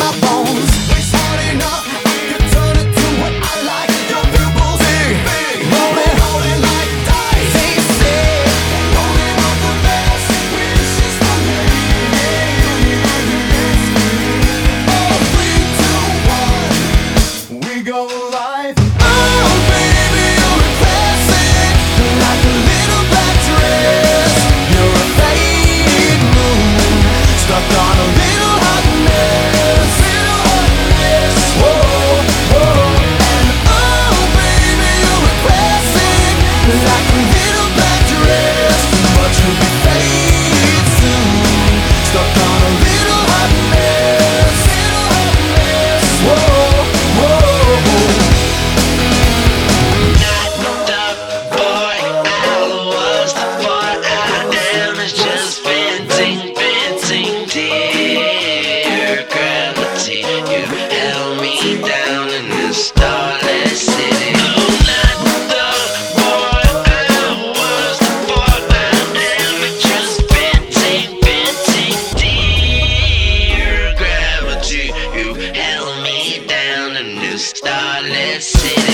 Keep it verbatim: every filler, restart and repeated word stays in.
my bones. It's hard enough, I can turn it to what I like. Your pupils big, big, rolling, rolling like dice. They say, rolling on the best, wishes for me. Oh, three, two, one, we go live. Oh, baby, you're a classic, like a little black dress. You're a fading moon, stuck on a little hotness, little hotness. Whoa, whoa, and oh, baby, you're a classic, like a little black dress. But you'll be fading soon, stuck on a little hotness, little hotness. Whoa, whoa, whoa. Just venting, venting, dear gravity. You held me down in this starless city. Oh, not the boy I was, the boy I am. Just venting, venting, dear gravity. You held me down in this starless city.